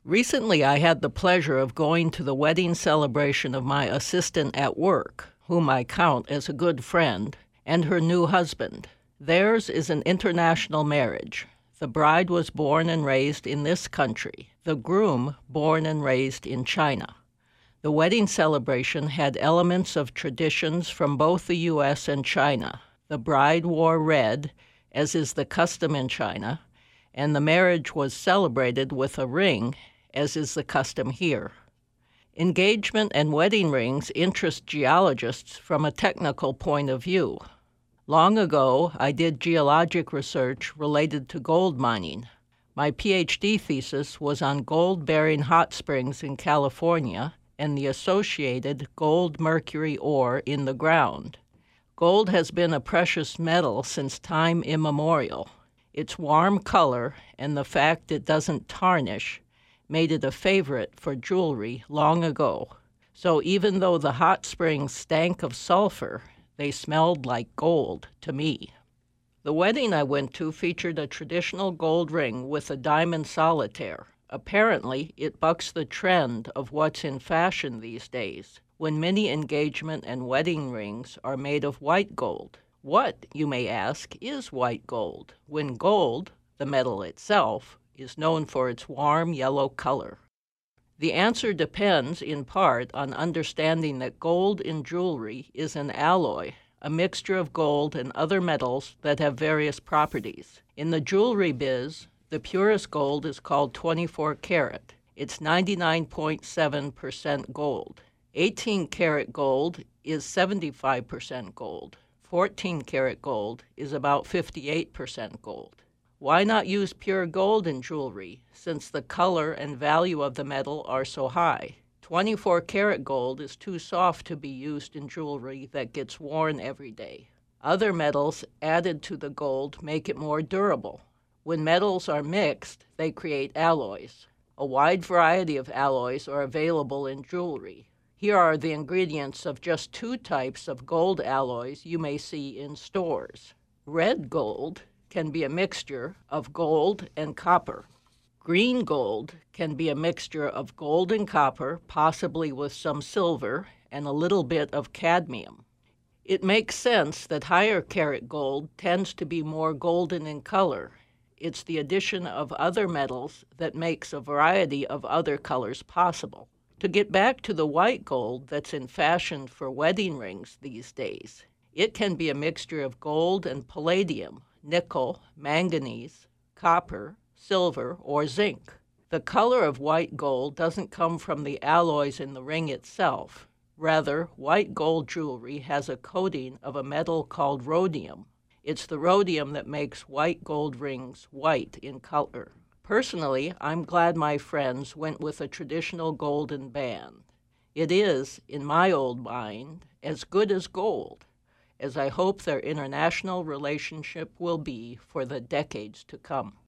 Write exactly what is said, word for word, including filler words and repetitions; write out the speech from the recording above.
Recently, I had the pleasure of going to the wedding celebration of my assistant at work, whom I count as a good friend, and her new husband. Theirs is an international marriage. The bride was born and raised in this country, the groom born and raised in China. The wedding celebration had elements of traditions from both the U S and China. The bride wore red, as is the custom in China, and the marriage was celebrated with a ring, as is the custom here. Engagement and wedding rings interest geologists from a technical point of view. Long ago, I did geologic research related to gold mining. My PhD thesis was on gold-bearing hot springs in California and the associated gold-mercury ore in the ground. Gold has been a precious metal since time immemorial. Its warm color and the fact it doesn't tarnish made it a favorite for jewelry long ago. So even though the hot springs stank of sulfur, they smelled like gold to me. The wedding I went to featured a traditional gold ring with a diamond solitaire. Apparently, it bucks the trend of what's in fashion these days, when many engagement and wedding rings are made of white gold. What, you may ask, is white gold, when gold, the metal itself, is known for its warm yellow color? The answer depends, in part, on understanding that gold in jewelry is an alloy, a mixture of gold and other metals that have various properties. In the jewelry biz, the purest gold is called twenty-four karat. It's ninety-nine point seven percent gold. eighteen karat gold is seventy-five percent gold. fourteen karat gold is about fifty-eight percent gold. Why not use pure gold in jewelry, since the color and value of the metal are so high? twenty-four karat gold is too soft to be used in jewelry that gets worn every day. Other metals added to the gold make it more durable. When metals are mixed, they create alloys. A wide variety of alloys are available in jewelry. Here are the ingredients of just two types of gold alloys you may see in stores. Red gold can be a mixture of gold and copper. Green gold can be a mixture of gold and copper, possibly with some silver and a little bit of cadmium. It makes sense that higher karat gold tends to be more golden in color. It's the addition of other metals that makes a variety of other colors possible. To get back to the white gold that's in fashion for wedding rings these days, it can be a mixture of gold and palladium, nickel, manganese, copper, silver, or zinc. The color of white gold doesn't come from the alloys in the ring itself. Rather, white gold jewelry has a coating of a metal called rhodium. It's the rhodium that makes white gold rings white in color. Personally, I'm glad my friends went with a traditional golden band. It is, in my old mind, as good as gold, as I hope their international relationship will be for the decades to come.